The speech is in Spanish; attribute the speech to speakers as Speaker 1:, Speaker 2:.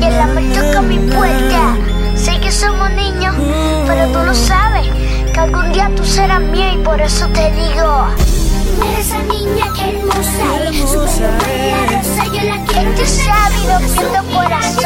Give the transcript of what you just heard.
Speaker 1: el amor toca mi puerta. Sé que somos niños, pero tú lo sabes, que algún día tú serás mía y por eso te digo.
Speaker 2: Esa niña que hermosa es, su pelo rosa, yo la quiero.
Speaker 1: Este sábado viendo corazón.